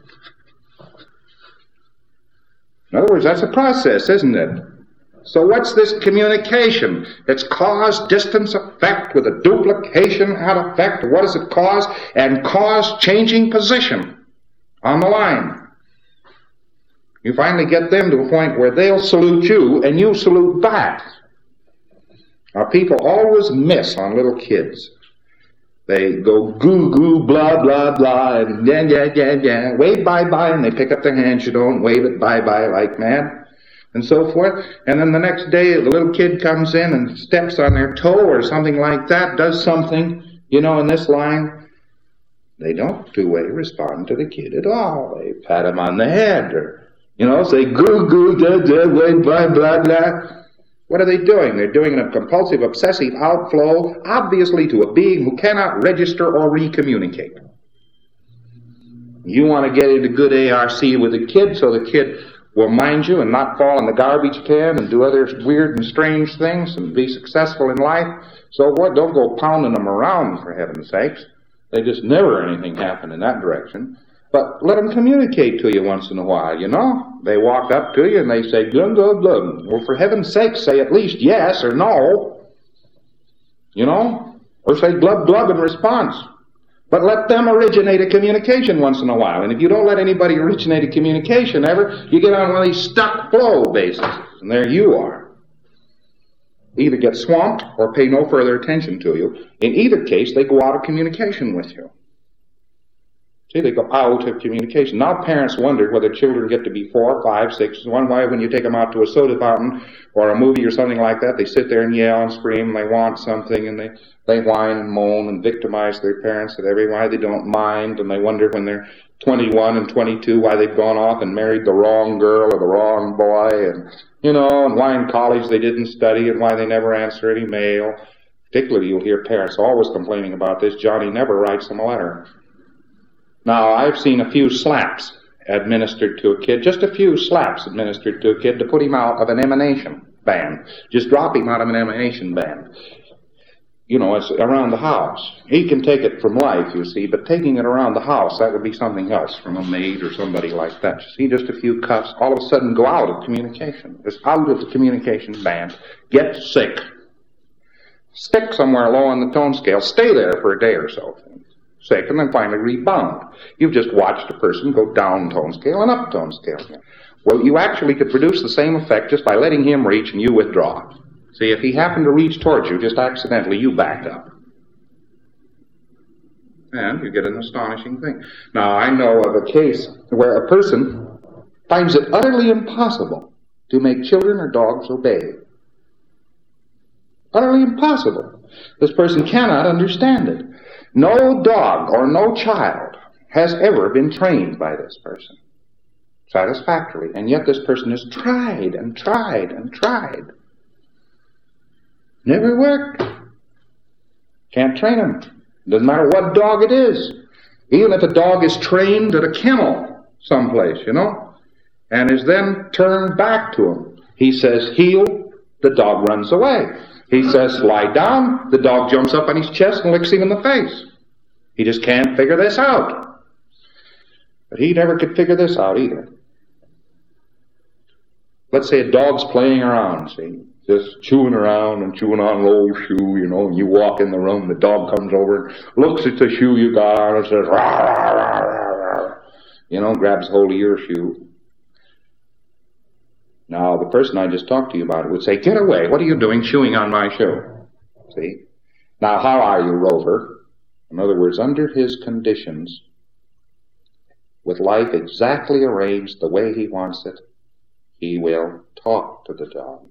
other words, that's a process, isn't it? So what's this communication? It's cause, distance, effect with a duplication at effect. What does it cause? And cause changing position on the line. You finally get them to a point where they'll salute you and you salute back. Our people always miss on little kids. They go goo goo blah blah blah and yeah yeah yeah yeah wave bye bye, and they pick up their hands. You don't wave it bye bye like mad. And so forth. And then the next day, the little kid comes in and steps on their toe or something like that, does something, you know, in this line. They don't two-way respond to the kid at all. They pat him on the head or, you know, say, goo, goo, da, da, wait, blah, blah, blah. What are they doing? They're doing a compulsive, obsessive outflow, obviously to a being who cannot register or recommunicate. You want to get into good A R C with the kid so the kid will mind you and not fall in the garbage can and do other weird and strange things and be successful in life. So what? Don't go pounding them around, for heaven's sakes. They just never anything happen in that direction. But let them communicate to you once in a while, you know. They walk up to you and they say, glum, glum, glum. Well, for heaven's sake, say at least yes or no. You know? Or say glub, glub in response. But let them originate a communication once in a while. And if you don't let anybody originate a communication ever, you get on one of these stuck flow bases. And there you are. Either get swamped or pay no further attention to you. In either case, they go out of communication with you. See, they go out of communication. Now parents wonder whether children get to be four, five, six. One way, when you take them out to a soda fountain or a movie or something like that, they sit there and yell and scream, and they want something, and they, they whine and moan and victimize their parents at every why they don't mind, and they wonder when they're twenty-one and twenty-two why they've gone off and married the wrong girl or the wrong boy, and, you know, and why in college they didn't study and why they never answer any mail. Particularly, you'll hear parents always complaining about this. Johnny never writes them a letter. Now, I've seen a few slaps administered to a kid, just a few slaps administered to a kid to put him out of an emanation band. Just drop him out of an emanation band. You know, it's around the house. He can take it from life, you see, but taking it around the house, that would be something else from a maid or somebody like that. You see, just a few cuffs, all of a sudden go out of communication. Just out of the communication band. Get sick. Stick somewhere low on the tone scale. Stay there for a day or so. Sick, and then finally rebound. You've just watched a person go down tone scale and up tone scale again. Well, you actually could produce the same effect just by letting him reach and you withdraw. See, if he happened to reach towards you just accidentally, you back up. And you get an astonishing thing. Now, I know of a case where a person finds it utterly impossible to make children or dogs obey. Utterly impossible. This person cannot understand it. No dog or no child has ever been trained by this person satisfactorily, and yet this person has tried and tried and tried. Never worked. Can't train him. Doesn't matter what dog it is. Even if a dog is trained at a kennel someplace, you know, and is then turned back to him. He says, heel, the dog runs away. He says, lie down, the dog jumps up on his chest and licks him in the face. He just can't figure this out. But he never could figure this out either. Let's say a dog's playing around, see, just chewing around and chewing on an old shoe, you know, and you walk in the room, the dog comes over and looks at the shoe you got on and says, rah, rah, rah, rah, rah, you know, grabs hold of your shoe. Now, the person I just talked to you about would say, get away, what are you doing chewing on my shoe? See? Now, how are you, Rover? In other words, under his conditions, with life exactly arranged the way he wants it, he will talk to the dog.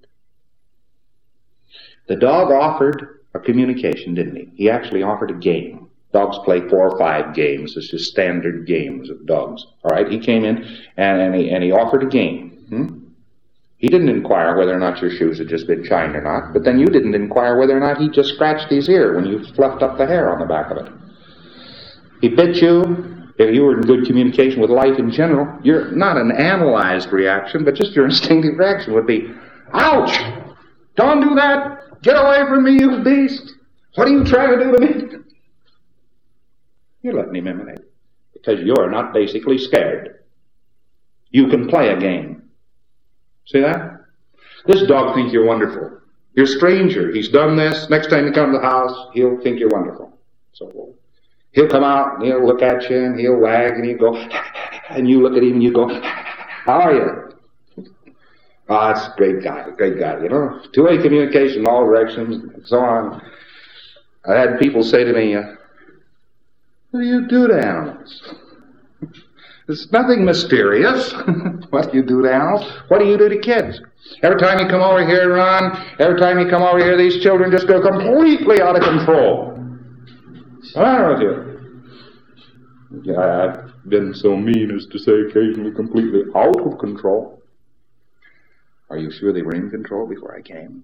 The dog offered a communication, didn't he? He actually offered a game. Dogs play four or five games. This is standard games of dogs. All right, he came in and, and, he, and he offered a game. Hmm? He didn't inquire whether or not your shoes had just been shined or not, but then you didn't inquire whether or not he just scratched his ear when you fluffed up the hair on the back of it. He bit you. If you were in good communication with life in general, you're not an analyzed reaction, but just your instinctive reaction would be, ouch! Don't do that! Get away from me, you beast! What are you trying to do to me? You're letting him emanate, because you're not basically scared. You can play a game. See that? This dog thinks you're wonderful. You're a stranger. He's done this. Next time you come to the house, he'll think you're wonderful. So forth. He'll come out and he'll look at you and he'll wag and he'll go, and you look at him and you go, how are you? Oh, that's a great guy, a great guy, you know. Two-way communication in all directions and so on. I had people say to me, uh, what do you do to animals? It's nothing mysterious. What do you do to animals? What do you do to kids? Every time you come over here, Ron, every time you come over here, these children just go completely out of control. What's the matter with you? Yeah, I've been so mean as to say occasionally completely out of control. Are you sure they were in control before I came?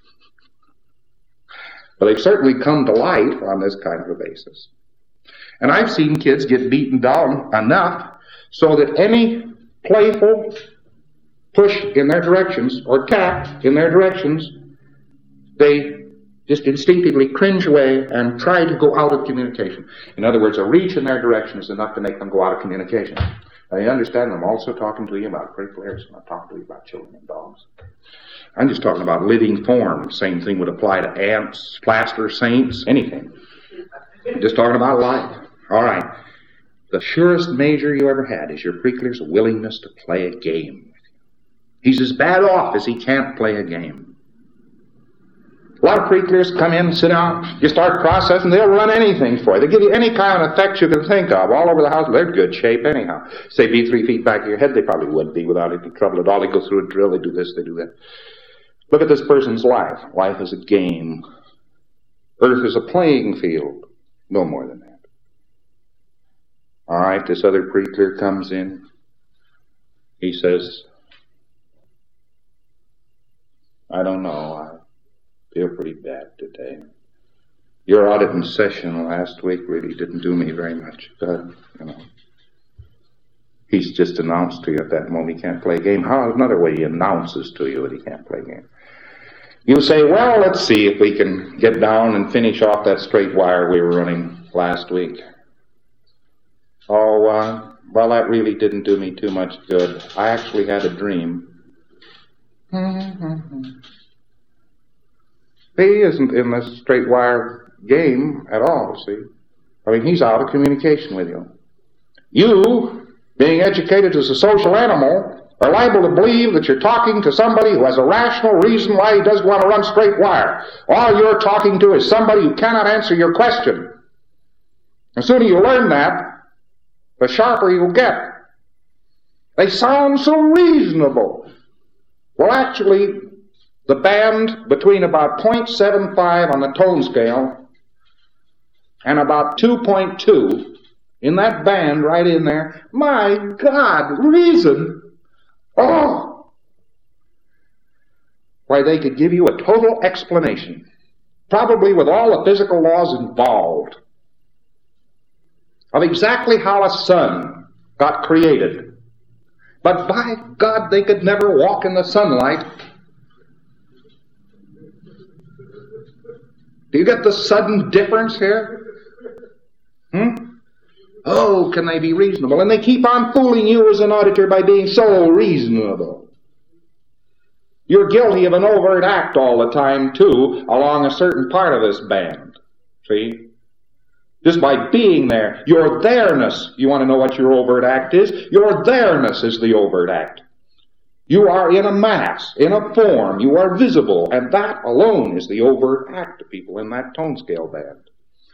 But they've certainly come to life on this kind of a basis. And I've seen kids get beaten down enough so that any playful push in their directions or tap in their directions, they just instinctively cringe away and try to go out of communication. In other words, a reach in their direction is enough to make them go out of communication. Now, you understand, I'm also talking to you about great players. I'm not talking to you about children and dogs. I'm just talking about living forms. Same thing would apply to ants, plaster saints, anything. I'm just talking about life. All right. The surest measure you ever had is your preclear's willingness to play a game. He's as bad off as he can't play a game. A lot of preclears come in, sit down, you start processing, they'll run anything for you. They'll give you any kind of effect you can think of all over the house. They're in good shape anyhow. Say be three feet back of your head, they probably would be without any trouble at all. They go through a drill, they do this, they do that. Look at this person's life. Life is a game. Earth is a playing field. No more than that. All right, this other preclear comes in. He says, I don't know, I feel pretty bad today. Your audit in session last week really didn't do me very much good, you know. He's just announced to you at that moment he can't play a game. How another way he announces to you that he can't play a game? You say, well, let's see if we can get down and finish off that straight wire we were running last week. Oh, uh, well, that really didn't do me too much good. I actually had a dream. He isn't in this straight wire game at all, see? I mean, he's out of communication with you. You, being educated as a social animal, are liable to believe that you're talking to somebody who has a rational reason why he doesn't want to run straight wire. All you're talking to is somebody who cannot answer your question. The sooner you learn that, the sharper you'll get. They sound so reasonable. Well, actually, the band between about point seven five on the tone scale and about two point two, in that band right in there, my God, reason. Oh! Why, they could give you a total explanation, probably with all the physical laws involved, of exactly how a sun got created. But by God, they could never walk in the sunlight. Do you get the sudden difference here? Hmm? Oh, can they be reasonable? And they keep on fooling you as an auditor by being so reasonable. You're guilty of an overt act all the time, too, along a certain part of this band. See? Just by being there, your there-ness, you want to know what your overt act is? Your there-ness is the overt act. You are in a mass, in a form, you are visible, and that alone is the overt act to people in that tone scale band.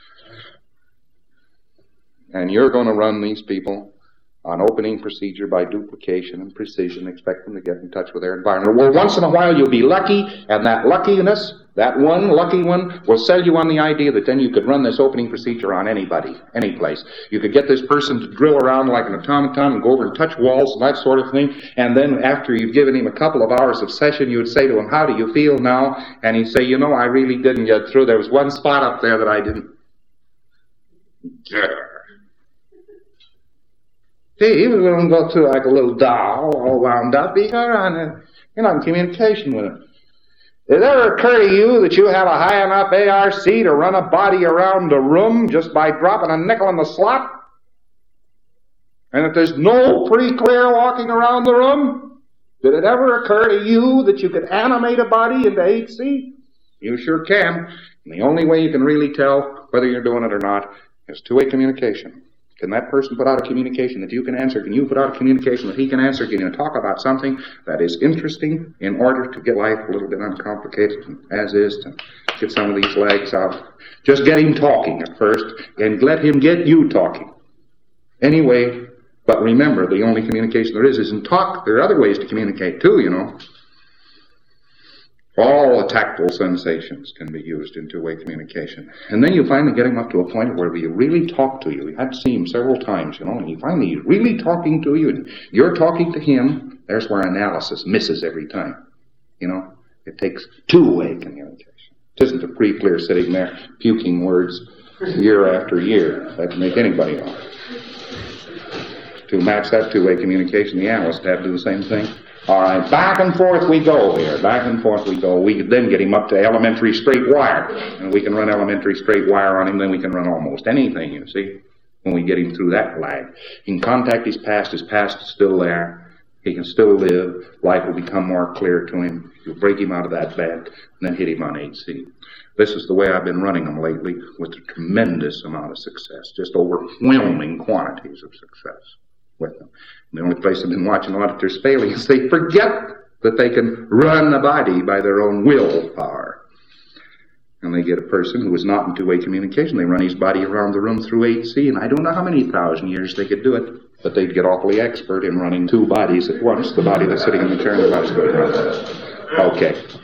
And you're going to run these people on opening procedure by duplication and precision, expect them to get in touch with their environment. Well, once in a while you'll be lucky, and that luckiness, that one lucky one, will sell you on the idea that then you could run this opening procedure on anybody, any place. You could get this person to drill around like an automaton and go over and touch walls and that sort of thing, and then after you've given him a couple of hours of session, you would say to him, how do you feel now? And he'd say, you know, I really didn't get through. There was one spot up there that I didn't. See, he was going to go through like a little doll, all wound up. You're not in communication with him. Did it ever occur to you that you have a high enough A R C to run a body around a room just by dropping a nickel in the slot? And that there's no pretty clear walking around the room? Did it ever occur to you that you could animate a body into H C? You sure can. And the only way you can really tell whether you're doing it or not is two-way communication. Can that person put out a communication that you can answer? Can you put out a communication that he can answer? Can you talk about something that is interesting in order to get life a little bit uncomplicated, as is, to get some of these legs out? Just get him talking at first, and let him get you talking. Anyway, but remember, the only communication there is isn't talk. There are other ways to communicate, too, you know. All the tactile sensations can be used in two-way communication. And then you finally get him up to a point where you really talk to you. You had to see him several times, you know, and you finally he's really talking to you, and you're talking to him. There's where analysis misses every time. You know, it takes two-way communication. It isn't a pre-clear sitting there puking words year after year. That can make anybody laugh. To match that two-way communication, the analyst had to do the same thing. All right, back and forth we go here. Back and forth we go. We could then get him up to elementary straight wire. And we can run elementary straight wire on him, then we can run almost anything, you see, when we get him through that lag. He can contact his past. His past is still there. He can still live. Life will become more clear to him. You'll break him out of that bed and then hit him on H C. This is the way I've been running them lately, with a tremendous amount of success, just overwhelming quantities of success with them. And the only place I've been watching auditors failing is they forget that they can run a body by their own willpower. And they get a person who is not in two-way communication. They run his body around the room through H C, and I don't know how many thousand years they could do it, but they'd get awfully expert in running two bodies at once, the body that's sitting in the chair and the body that's going around. Okay.